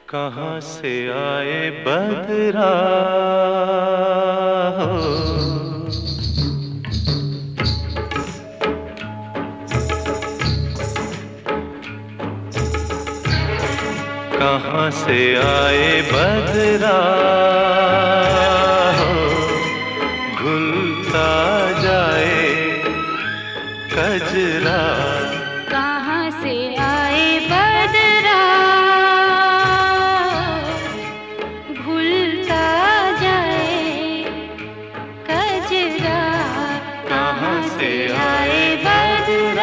कहाँ से आए बदरा हो, कहाँ से आए बदरा हो, घुलता जाए कजरा। कहाँ से आए बदरा, भूलता जाए कजरा। कहाँ से आए बदरा।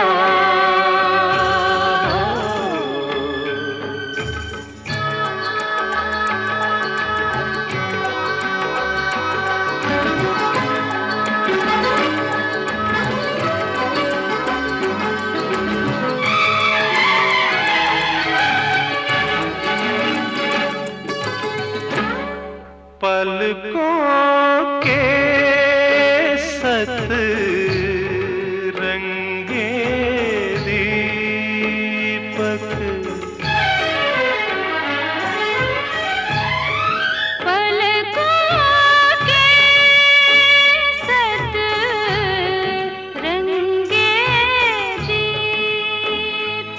पलकों के सत रंगे दीपक, पलकों के सत रंगे दीपक,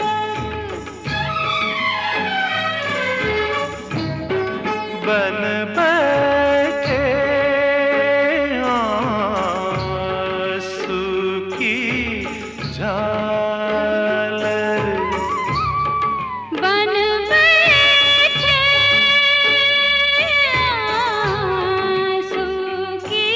बन बैठे आंसू की झालर, बन बैठे आंसू की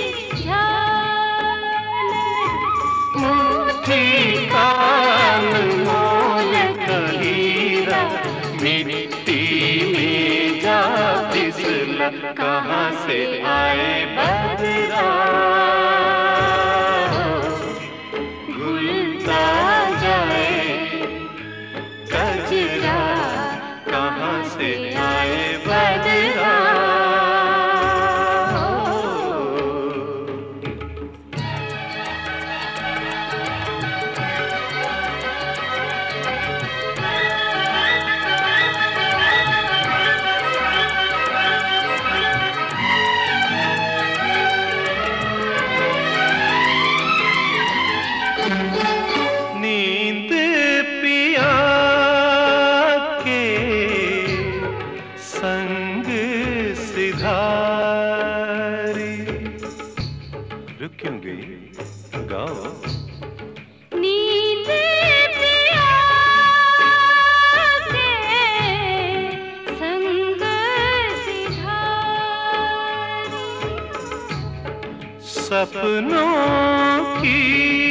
झालर। मुट्ठी काल मोल का हीरा, मिट्टी में जा फिसला। कहाँ से आए बदरा, घुलता जाए कजरा। कहाँ से आए बदरा। नींद पिया के संग सिधारी। रुक क्यों गई, गाओ। नींद पिया के संग सिधारी। सपनों की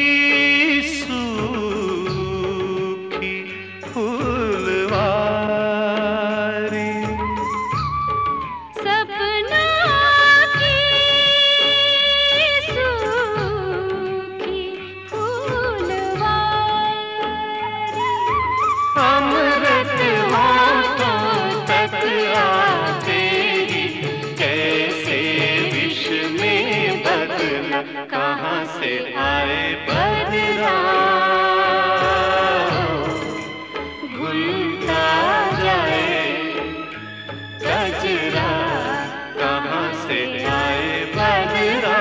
सूखी फूलवारी, सपनों की सूखी फूलवारी। अमृत होठों तक आते ही कैसे विष में बदला। कहाँ से आए बदरा, घुलता जाए कजरा। कहाँ से आए बदरा।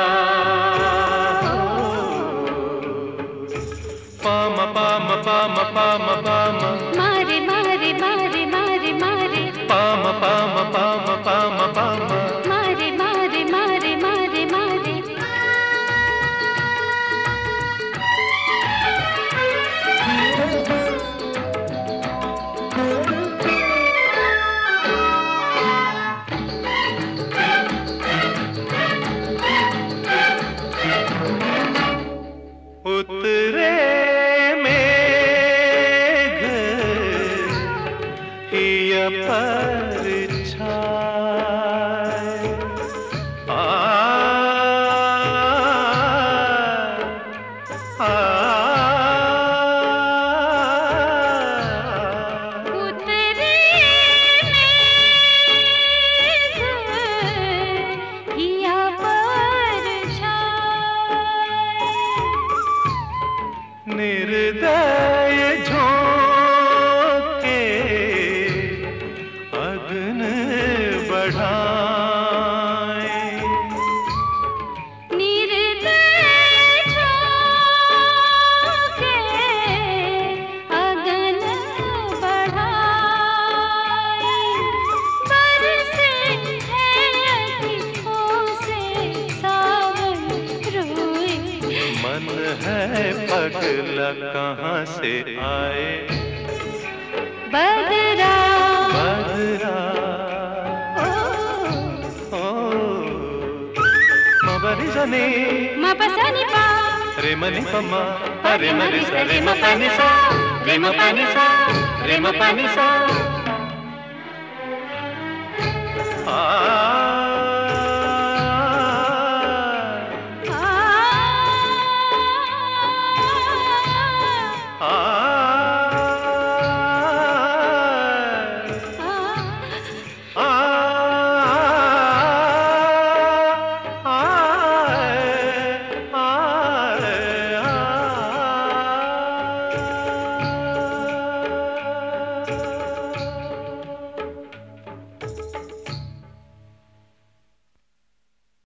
पाम पाम पाम पाम पाम, मारे मारे मारे मारे मारे, पाम पाम पाम पाम पाम। मारे मारे मारे मारे मारे। उतरे मेघ हिया परछाए, आ आ उतरे मेघ हिया परछाए। निर्दय झोंके बदला कहाँ से आए बदरा बदरा ओ मबनी सनी मपसनी पा रे मनी पम्मा रे मनी सा रे म पानी सा रे म पानी सा रे म पानी सा